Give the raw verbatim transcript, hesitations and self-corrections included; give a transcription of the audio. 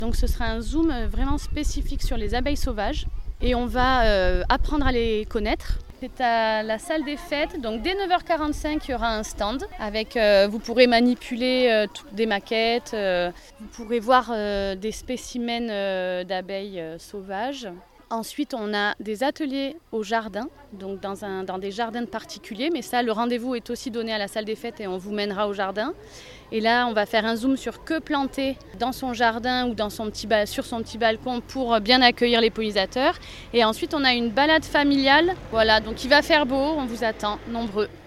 Donc ce sera un zoom vraiment spécifique sur les abeilles sauvages et on va euh, apprendre à les connaître. C'est à la salle des fêtes, donc dès neuf heures quarante-cinq, il y aura un stand avec, euh, vous pourrez manipuler euh, toutes des maquettes, euh, vous pourrez voir euh, des spécimens euh, d'abeilles euh, sauvages. Ensuite, on a des ateliers au jardin, donc dans, un, dans des jardins particuliers, mais ça, le rendez-vous est aussi donné à la salle des fêtes et on vous mènera au jardin. Et là, on va faire un zoom sur que planter dans son jardin ou dans son petit ba- sur son petit balcon pour bien accueillir les pollinisateurs. Et ensuite, on a une balade familiale. Voilà, donc il va faire beau, on vous attend nombreux.